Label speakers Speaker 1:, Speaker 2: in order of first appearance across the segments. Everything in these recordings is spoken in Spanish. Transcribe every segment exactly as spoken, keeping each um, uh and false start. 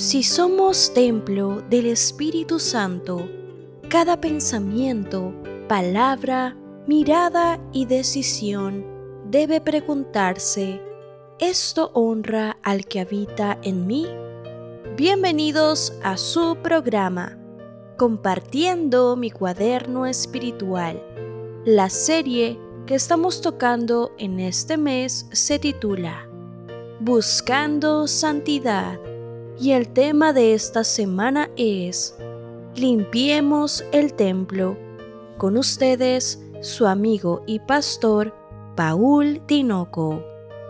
Speaker 1: Si somos templo del Espíritu Santo, cada pensamiento, palabra, mirada y decisión debe preguntarse: ¿esto honra al que habita en mí? Bienvenidos a su programa, Compartiendo mi cuaderno espiritual. La serie que estamos tocando en este mes se titula Buscando Santidad, y el tema de esta semana es Limpiemos el templo. Con ustedes, su amigo y pastor, Paul Tinoco.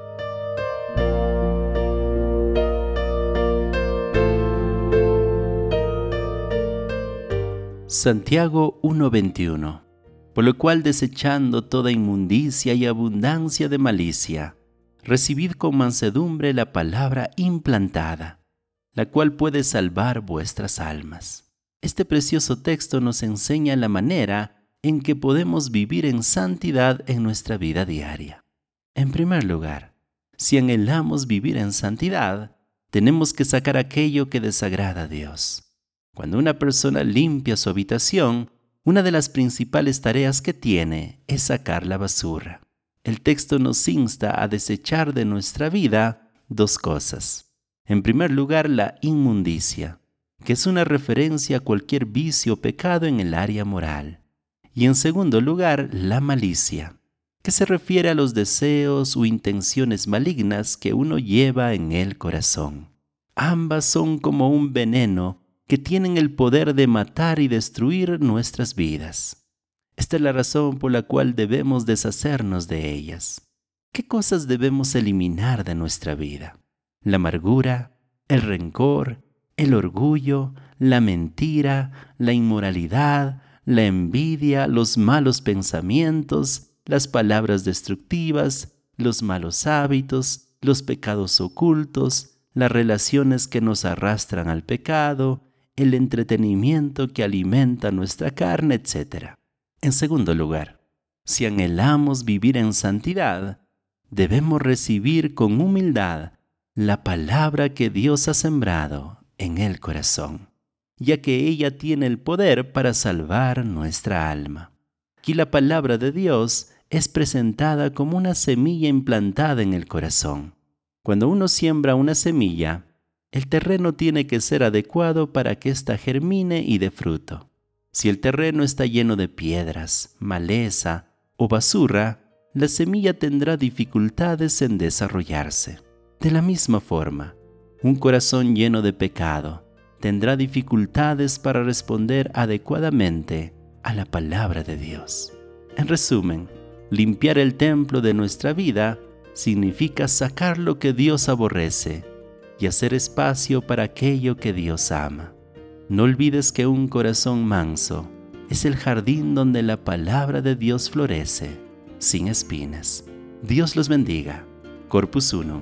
Speaker 2: Santiago uno veintiuno. Por lo cual, desechando toda inmundicia y abundancia de malicia, recibid con mansedumbre la palabra implantada, la cual puede salvar vuestras almas. Este precioso texto nos enseña la manera en que podemos vivir en santidad en nuestra vida diaria. En primer lugar, si anhelamos vivir en santidad, tenemos que sacar aquello que desagrada a Dios. Cuando una persona limpia su habitación, una de las principales tareas que tiene es sacar la basura. El texto nos insta a desechar de nuestra vida dos cosas. En primer lugar, la inmundicia, que es una referencia a cualquier vicio o pecado en el área moral. Y en segundo lugar, la malicia, que se refiere a los deseos o intenciones malignas que uno lleva en el corazón. Ambas son como un veneno que tienen el poder de matar y destruir nuestras vidas. Esta es la razón por la cual debemos deshacernos de ellas. ¿Qué cosas debemos eliminar de nuestra vida? La amargura, el rencor, el orgullo, la mentira, la inmoralidad, la envidia, los malos pensamientos, las palabras destructivas, los malos hábitos, los pecados ocultos, las relaciones que nos arrastran al pecado, el entretenimiento que alimenta nuestra carne, etcétera. En segundo lugar, si anhelamos vivir en santidad, debemos recibir con humildad la palabra que Dios ha sembrado en el corazón, ya que ella tiene el poder para salvar nuestra alma. Aquí la palabra de Dios es presentada como una semilla implantada en el corazón. Cuando uno siembra una semilla, el terreno tiene que ser adecuado para que ésta germine y dé fruto. Si el terreno está lleno de piedras, maleza o basura, la semilla tendrá dificultades en desarrollarse. De la misma forma, un corazón lleno de pecado tendrá dificultades para responder adecuadamente a la palabra de Dios. En resumen, limpiar el templo de nuestra vida significa sacar lo que Dios aborrece y hacer espacio para aquello que Dios ama. No olvides que un corazón manso es el jardín donde la palabra de Dios florece, sin espinas. Dios los bendiga. Corpus Unum.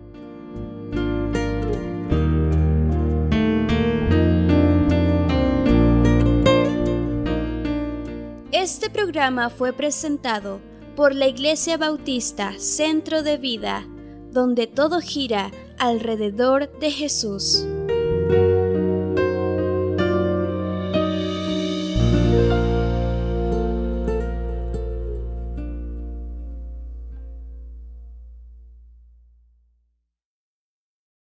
Speaker 1: Este programa fue presentado por la Iglesia Bautista Centro de Vida, donde todo gira alrededor de Jesús.